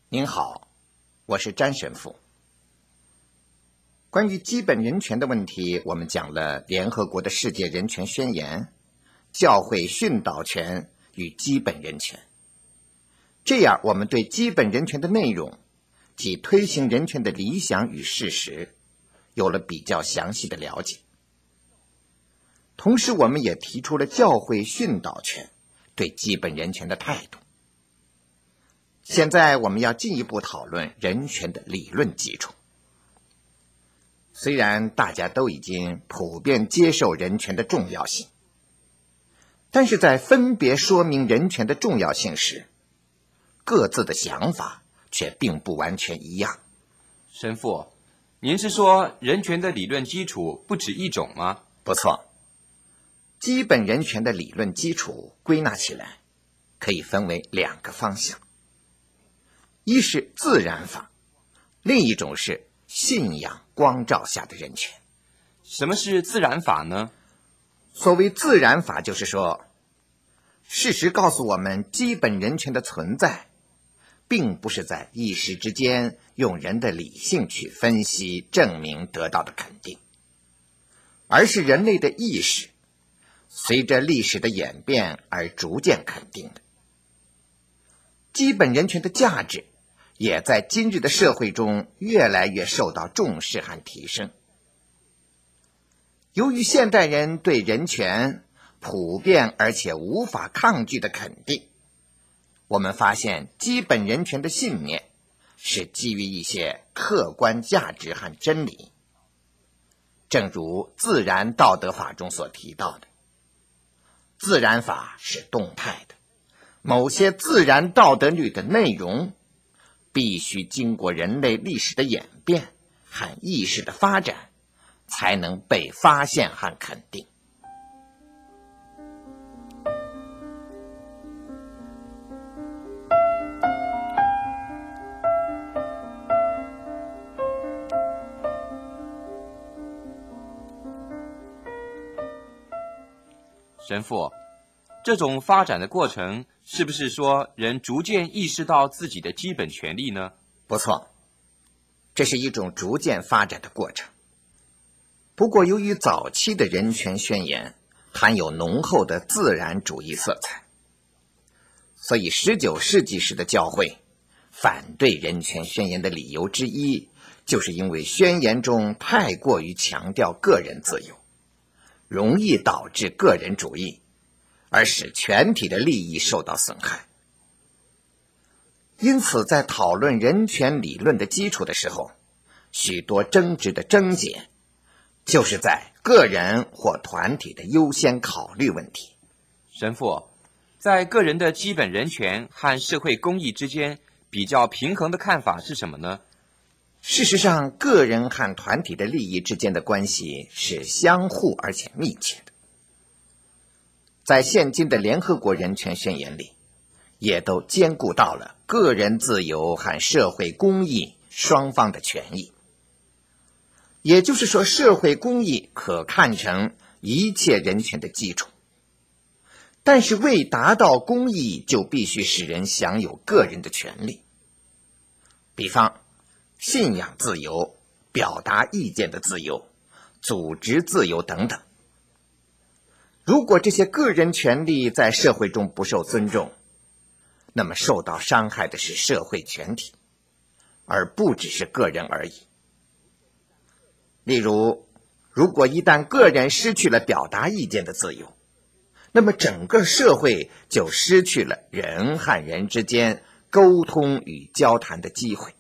您好，我是詹神父。关于基本人权的问题，我们讲了联合国的世界人权宣言、教会训导权与基本人权。这样，我们对基本人权的内容及推行人权的理想与事实有了比较详细的了解。同时，我们也提出了教会训导权对基本人权的态度。现在我们要进一步讨论人权的理论基础。虽然大家都已经普遍接受人权的重要性，但是在分别说明人权的重要性时，各自的想法却并不完全一样。 神父，您是说人权的理论基础不止一种吗？ 不错，基本人权的理论基础归纳起来可以分为两个方向，一是自然法，另一种是信仰光照下的人权。 什么是自然法呢？ 所谓自然法，就是说，事实告诉我们，基本人权的存在并不是在一时之间用人的理性去分析证明得到的肯定，而是人类的意识随着历史的演变而逐渐肯定的。基本人权的价值也在今日的社会中越来越受到重视和提升。由于现代人对人权普遍而且无法抗拒的肯定，我们发现基本人权的信念是基于一些客观价值和真理。正如自然道德法中所提到的，自然法是动态的，某些自然道德律的内容必须经过人类历史的演变和意识的发展，才能被发现和肯定。 神父，这种发展的过程是不是说人逐渐意识到自己的基本权利呢？ 不错，这是一种逐渐发展的过程。不过由于早期的人权宣言含有浓厚的自然主义色彩，所以19世纪时的教会反对人权宣言的理由之一，就是因为宣言中太过于强调个人自由，容易导致个人主义，而使全体的利益受到损害。因此在讨论人权理论的基础的时候，许多争执的症结就是在个人或团体的优先考虑问题。 神父，在个人的基本人权和社会公益之间比较平衡的看法是什么呢？ 事实上，个人和团体的利益之间的关系是相互而且密切的。在现今的联合国人权宣言里，也都兼顾到了个人自由和社会公益双方的权益。也就是说，社会公益可看成一切人权的基础。但是为达到公益，就必须使人享有个人的权利。比方信仰自由、表达意见的自由、组织自由等等。如果这些个人权利在社会中不受尊重，那么受到伤害的是社会全体，而不只是个人而已。例如，如果一旦个人失去了表达意见的自由，那么整个社会就失去了人和人之间沟通与交谈的机会。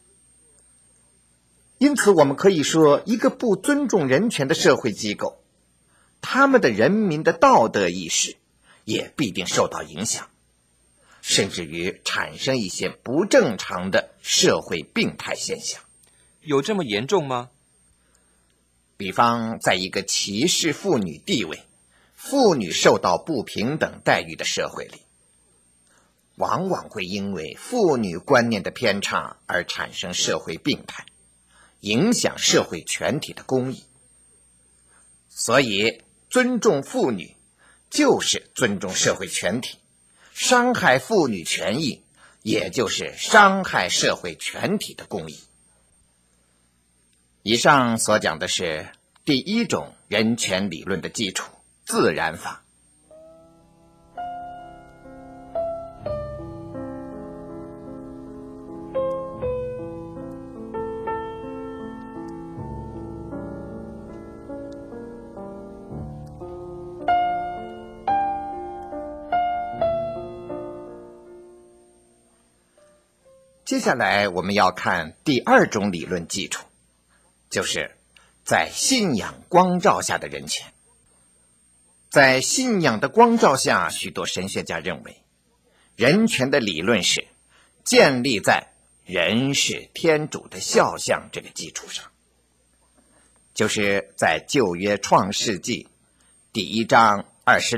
因此我们可以说，一个不尊重人权的社会机构，他们的人民的道德意识也必定受到影响，甚至于产生一些不正常的社会病态现象。 有这么严重吗？ 比方在一个歧视妇女地位、妇女受到不平等待遇的社会里，往往会因为妇女观念的偏差而产生社会病态，影响社会全体的公益。所以尊重妇女就是尊重社会全体，伤害妇女权益也就是伤害社会全体的公义。以上所讲的是第一种人权理论的基础，自然法。接下来我们要看第二种理论基础，就是在信仰光照下的人权。在信仰的光照下，许多神学家认为，人权的理论是建立在人是天主的肖像这个基础上，就是在旧约创世纪第1章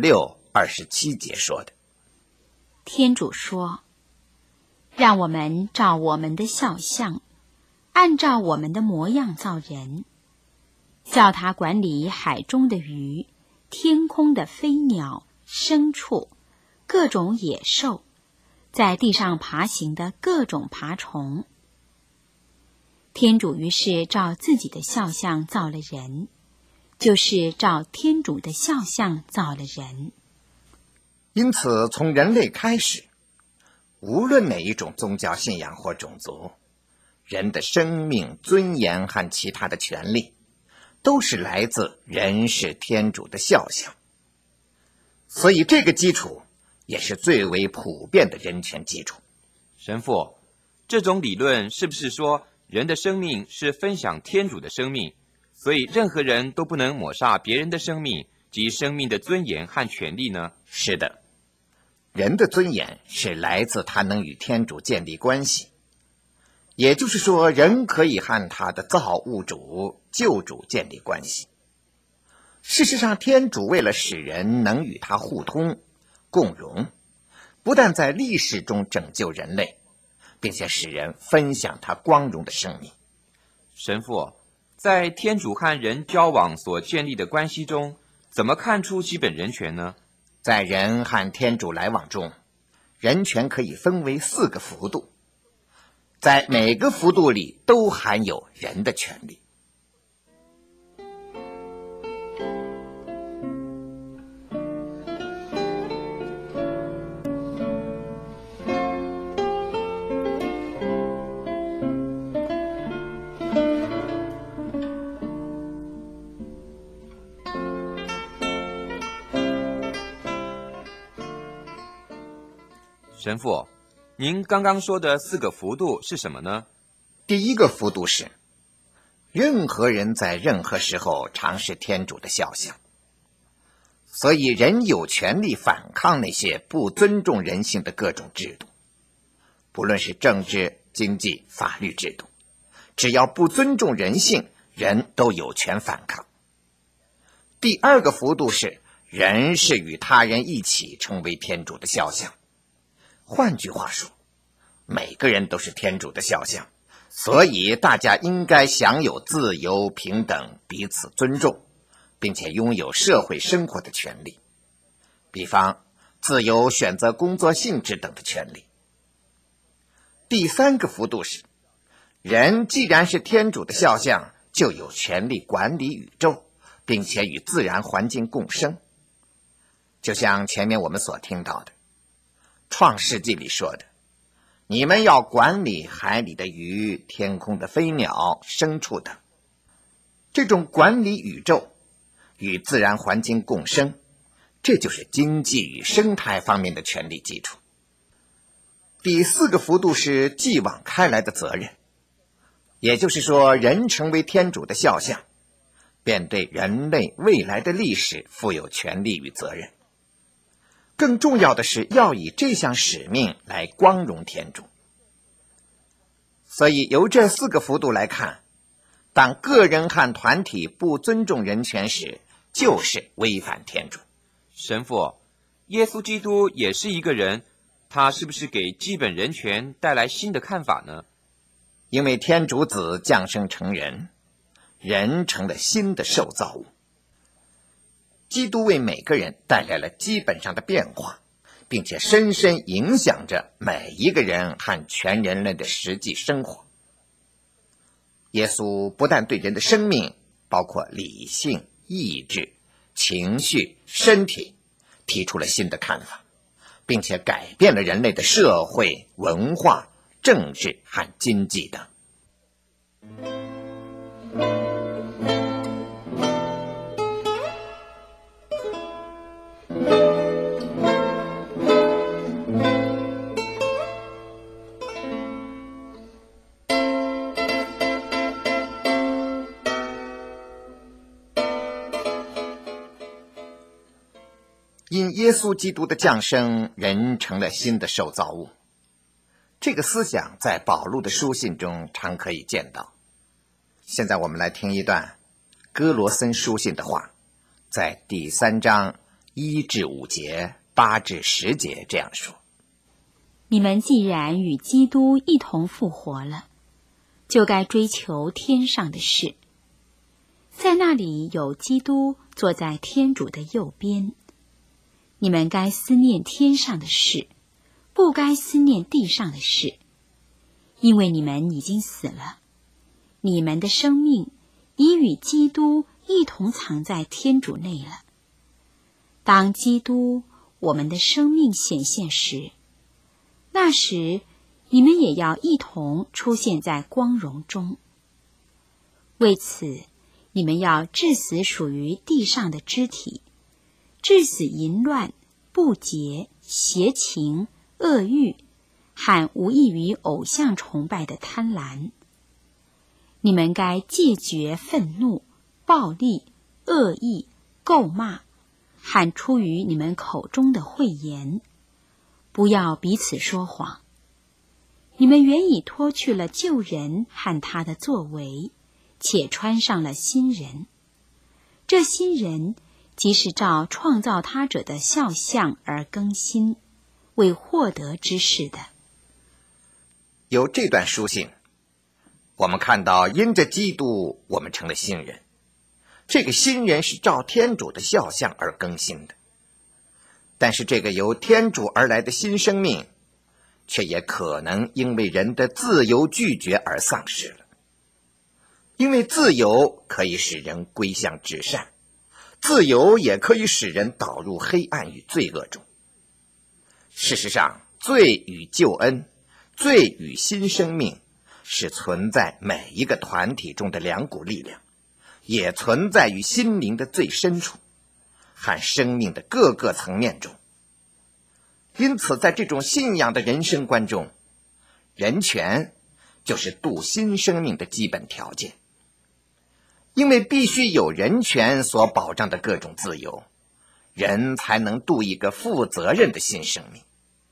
26、27节说的。 天主说，让我们照我们的肖像，按照我们的模样造人，叫他管理海中的鱼，天空的飞鸟、牲畜，各种野兽，在地上爬行的各种爬虫。天主于是照自己的肖像造了人，就是照天主的肖像造了人。 因此，从人类开始，无论哪一种宗教信仰或种族，人的生命、尊严和其他的权利，都是来自人是天主的肖像。所以这个基础也是最为普遍的人权基础。 神父，这种理论是不是说人的生命是分享天主的生命，所以任何人都不能抹杀别人的生命及生命的尊严和权利呢？ 是的，人的尊严是来自他能与天主建立关系，也就是说，人可以和他的造物主、救主建立关系。事实上，天主为了使人能与他互通、共荣，不但在历史中拯救人类，并且使人分享他光荣的生命。 神父，在天主和人交往所建立的关系中，怎么看出基本人权呢？ 在人和天主来往中，人权可以分为4个幅度，在每个幅度里都含有人的权利。 神父，您刚刚说的4个幅度是什么呢？ 第一个幅度是，任何人在任何时候常是天主的肖像，所以人有权利反抗那些不尊重人性的各种制度，不论是政治、经济、法律制度，只要不尊重人性，人都有权反抗。第二个幅度是，人是与他人一起成为天主的肖像。换句话说，每个人都是天主的肖像，所以大家应该享有自由、平等、彼此尊重，并且拥有社会生活的权利，比方自由选择工作性质等的权利。第三个幅度是，人既然是天主的肖像，就有权利管理宇宙，并且与自然环境共生。就像前面我们所听到的，创世纪里说的，你们要管理海里的鱼、天空的飞鸟、牲畜等。这种管理宇宙、与自然环境共生，这就是经济与生态方面的权利基础。第4个幅度是继往开来的责任，也就是说，人成为天主的肖像，便对人类未来的历史负有权利与责任。更重要的是，要以这项使命来光荣天主。所以由这4个幅度来看，当个人和团体不尊重人权时，就是违反天主。 神父，耶稣基督也是一个人，他是不是给基本人权带来新的看法呢？ 因为天主子降生成人，人成了新的受造物。基督为每个人带来了基本上的变化， 并且深深影响着每一个人和全人类的实际生活。耶稣不但对人的生命，包括理性、意志、情绪、身体，提出了新的看法，并且改变了人类的社会、文化、政治和经济等。因耶稣基督的降生，人成了新的受造物。这个思想在保禄的书信中常可以见到。现在我们来听一段哥罗森书信的话，在第3章1至5节、8至10节这样说： 你们既然与基督一同复活了，就该追求天上的事，在那里有基督坐在天主的右边。你们该思念天上的事，不该思念地上的事，因为你们已经死了，你们的生命已与基督一同藏在天主内了。当基督我们的生命显现时，那时你们也要一同出现在光荣中。为此，你们要治死属于地上的肢体，治死淫乱、不洁、邪情、恶欲，和无异于偶像崇拜的贪婪。你们该戒绝愤怒、暴力、恶意、咒骂，和出于你们口中的秽言，不要彼此说谎。你们原已脱去了旧人和他的作为，且穿上了新人。这新人即是照创造他者的肖像而更新，为获得之事的。 有这段书信，我们看到因着基督，我们成了新人。这个新人是照天主的肖像而更新的。但是这个由天主而来的新生命，却也可能因为人的自由拒绝而丧失了。因为自由可以使人归向至善，自由也可以使人导入黑暗与罪恶中。事实上，罪与救恩，罪与新生命，是存在每一个团体中的两股力量，也存在于心灵的最深处和生命的各个层面中。因此在这种信仰的人生观中，人权就是度新生命的基本条件。因为必须有人权所保障的各种自由，人才能度一个负责任的新生命。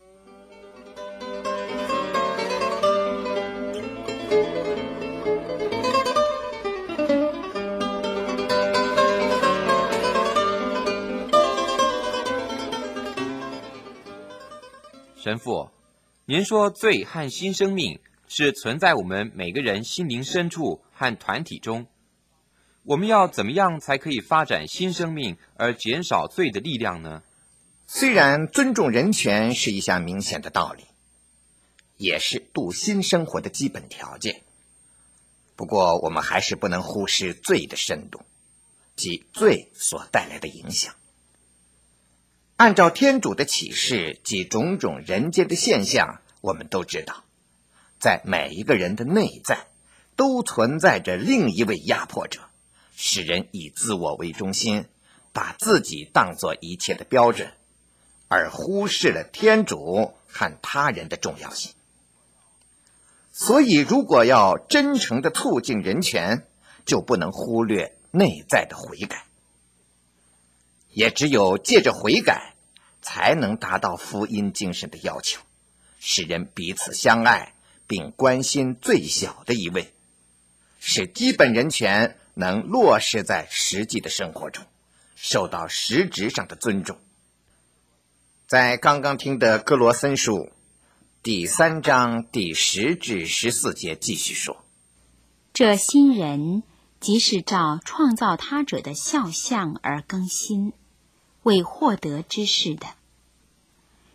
神父，您说罪和新生命是存在我们每个人心灵深处和团体中，我们要怎么样才可以发展新生命而减少罪的力量呢？ 虽然尊重人权是一项明显的道理，也是度新生活的基本条件，不过我们还是不能忽视罪的深度，即罪所带来的影响。按照天主的启示及种种人间的现象，我们都知道，在每一个人的内在都存在着另一位压迫者，使人以自我为中心，把自己当作一切的标准，而忽视了天主和他人的重要性。所以如果要真诚地促进人权，就不能忽略内在的悔改。也只有借着悔改，才能达到福音精神的要求，使人彼此相爱，并关心最小的一位，使基本人权能落实在实际的生活中，受到实质上的尊重。在刚刚听的哥罗森书第3章第10至14节继续说： 这新人即是照创造他者的肖像而更新，为获得之事的。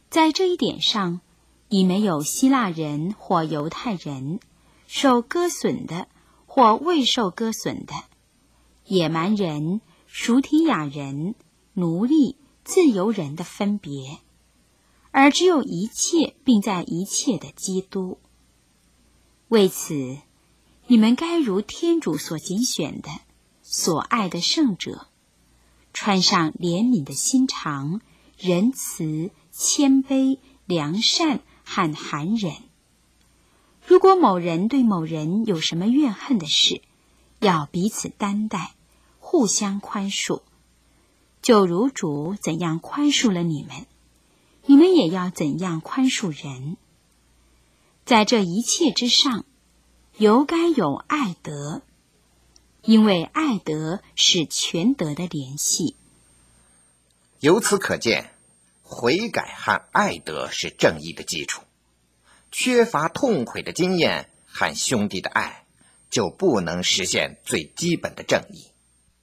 在这一点上，已没有希腊人或犹太人，受割损的或未受割损的，野蛮人、属提亚人、奴隶、自由人的分别，而只有一切并在一切的基督。为此，你们该如天主所拣选的、所爱的圣者，穿上怜悯的心肠、仁慈、谦卑、良善和含忍。如果某人对某人有什么怨恨的事，要彼此担待，互相宽恕，就如主怎样宽恕了你们，你们也要怎样宽恕人。在这一切之上，尤该有爱德，因为爱德是全德的联系。 由此可见，悔改和爱德是正义的基础。缺乏痛悔的经验和兄弟的爱，就不能实现最基本的正义。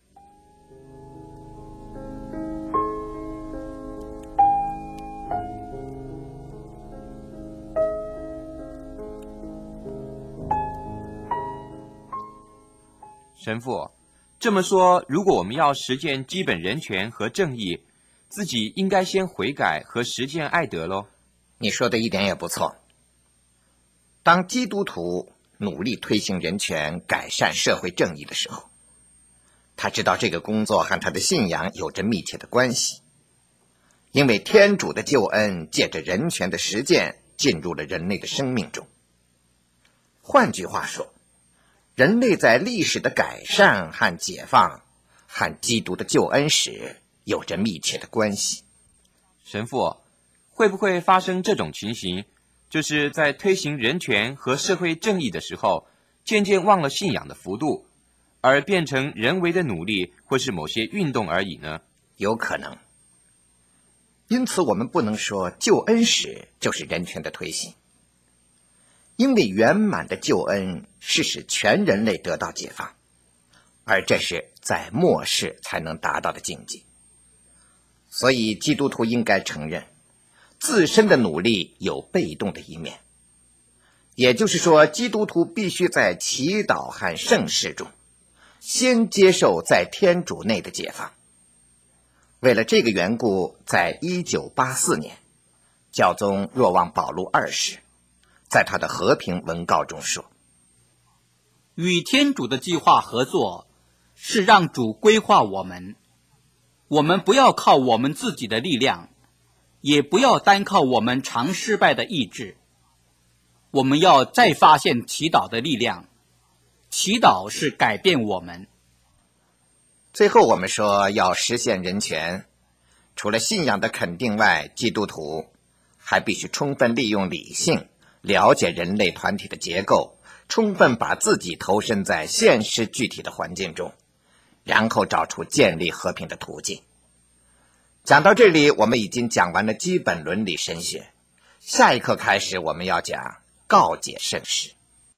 神父，这么说，如果我们要实践基本人权和正义，自己应该先悔改和实践爱德咯。 你说的一点也不错。当基督徒努力推行人权、改善社会正义的时候，他知道这个工作和他的信仰有着密切的关系，因为天主的救恩借着人权的实践进入了人类的生命中。换句话说，人类在历史的改善和解放和基督的救恩史有着密切的关系。 神父，会不会发生这种情形，就是在推行人权和社会正义的时候，渐渐忘了信仰的幅度，而变成人为的努力或是某些运动而已呢？ 有可能。因此我们不能说救恩史就是人权的推行，因为圆满的救恩是使全人类得到解放，而这是在末世才能达到的境界。所以基督徒应该承认自身的努力有被动的一面，也就是说，基督徒必须在祈祷和圣事中先接受在天主内的解放。为了这个缘故，在1984年，教宗若望保禄二世在他的和平文告中说， 与天主的计划合作是让主规划我们不要靠我们自己的力量，也不要单靠我们常失败的意志，我们要再发现祈祷的力量，祈祷是改变我们。 最后我们说，要实现人权，除了信仰的肯定外，基督徒还必须充分利用理性，了解人类团体的结构，充分把自己投身在现实具体的环境中，然后找出建立和平的途径。讲到这里，我们已经讲完了基本伦理神学，下一课开始我们要讲告解圣事。